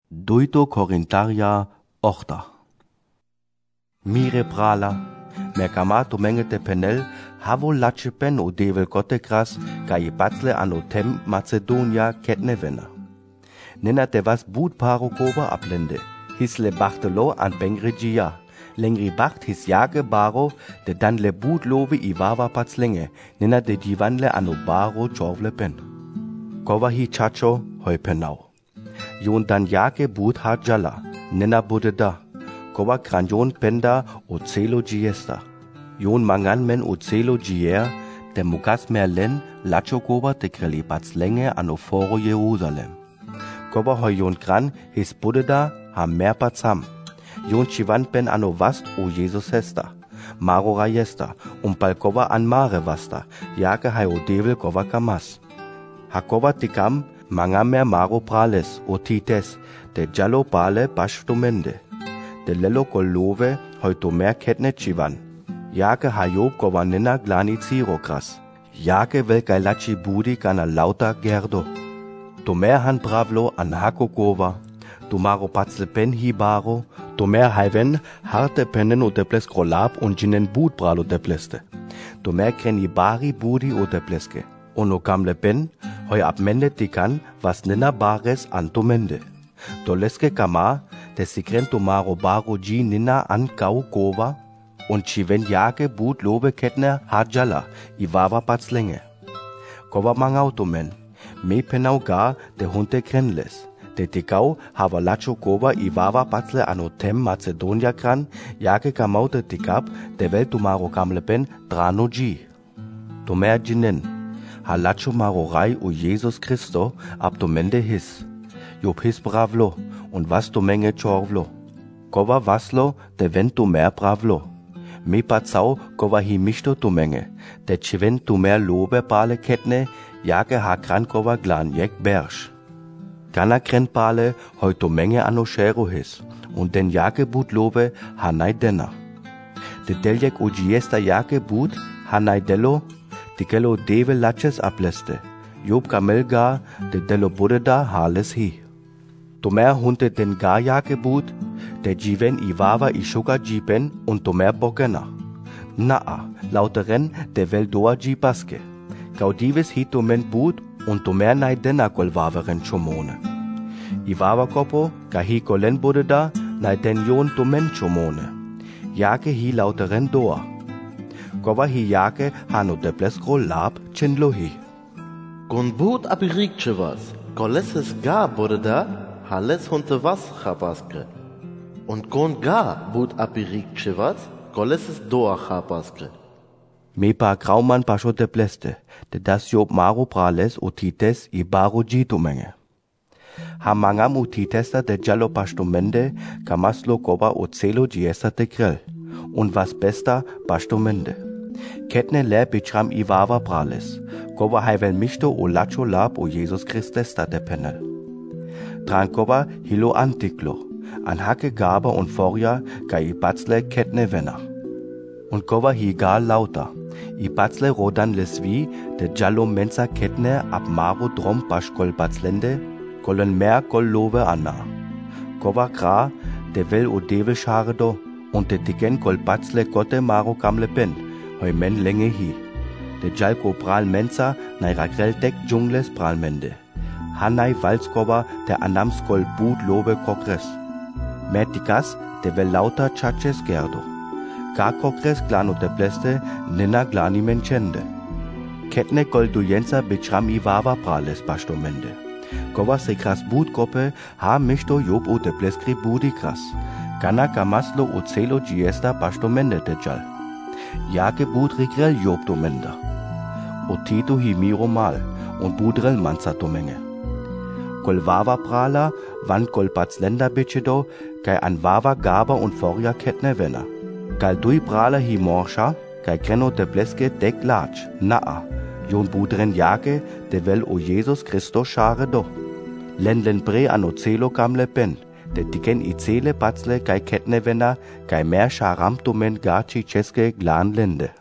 Duito Corintaria ochta. Mire prala, mercamato mengete penel, havo lache pen o devel kotekras, kai batzle ano tem Macedonia ketnevena. Nena te was boot paro koba ablende, hisle bachtelo an bengregia, lengri bacht his jage baro, de dan le boot love I vava patzlenge, nena de divanle ano baro chorvle pen. Kova hi chacho hoi penau. Yon dan jake boot ha jala, nena bude da. Kova kranjon penda o celo giesta. Yon mangan men o celo gier, de mugas merlen, lacho kova te kreli patzlenge ano foro Jerusalem. Kova hoi yon kran his bude da ha mer patzam. Yon chivan pen ano vast o Jesus hesta. Maro rayesta, pal kova an mare vasta, jake hai o devil kova kamas. Hakova tikam, mangamer maro prales o tites, de jalo pale pashtumende. De lelo kolove hoito mer ketne chivan. Jake hajob kova nena glani cirokras. Jake velkai lachi budi kana lauta gerdo. To mer han bravlo an hako kova. To maro patzle pen hibaro. To mer haiven harte pennen o deples krolab und jinen bud bralo depleste. To mer kreni bari budi o depleske. Ono kamle pen, hoi abmende tikan, was nena bares antomende. Doleske kama, de sikren tomaro baro ji nina an kau kova, und chiven jake boot lobe ketne hajala, I vava patzlenge. Kova mangautomen, me penau ga de hunte krenles. De tikau hava lacho kova I vava patzle anotem Macedonia kran, jake kamau de tikap, de vel tomaro kamle pen drano ji. Tomer jinen. Halacho marorai o Jesus Christo abdomende his. Job his bravlo, und was do menge chorvlo. Kova vaslo, de vento mer bravlo. Me patzau, kova hi misto to menge, de chiven to mer lobe pale ketne, jage ha kran kova glan jek bersch. Kana kren pale, hoi to menge ano shero his, und den jage but lobe ha nai denna. De deljek o giesta jage but, ha nai dello, Tikelo deve laches ableste, Job kamelga de delo budeda hales hi. Tomer hunte den gajake bud, de jiven I vava I shuga jipen und tomer bogena. Naa, lauteren de vel doa jipaske. Gaudives hi tomen bud und tomer nai dena kol vaveren chomone. I vava kopo, gahi kolen budeda, nai den yon tomen chomone. Jake hi lauteren doa. Kova hi jake hano deples lab chenlohi. Gon boot abirikchevas, koleses ga bodeda, hales hunte was chabaskre. Und gon ga boot abirikchevas, koleses doa chabaskre. Me pa grauman pasho depleste, de das job maro prales o tites I baro jito menge. Ha mangam o titesta de jalo pastomende, kamaslo kova o celo giesta de krel. Und was besta pastomende. Ketne le bichram I vava prales, kova haivel misto o lacho lab o Jesus Christesta de penel. Trankova hilo antiklo, an hake gaba und forja kai I batzle ketne vena. Und kova hi gal lauta, I batzle rodan lesvi de jallo mensa ketne ab maro drom paschkol batzlende, kolen mer kol love anna. Kova kra de vel o deve schare do, und de tiken kol batzle kote maro kamle pen, hoi men lenge hi. De jalko pral mensa nai ragrel dek jungles pralmende. Hanai valskova de anamskol bud lobe kokres. Metikas de vel lauta chaches gerdo. Ga kokres glano de pleste nena glani menchende. Ketne kol dujensa bichram I vava prales pastomende. Kova se kras bud kope ha misto job o de pleskri budi kras. Gana kamaslo o celo giesta pastomende de jal. Jake bud rigrel job domenda. O tito hi miro mal, und budrel manza domenge. Kol vava prala, van kol patzlenda bichedo, kai an vava gaba und forja ketne vena. Kal dui prala hi morsha, kai kreno de bleske dek lach, naa, jon budren jake, de vel o Jesus Christo schare do. Len bre an o celo kamle pen, de tiken I cele patzle kai ketne vena, kai mer sharam domen gachi cheske glan lende.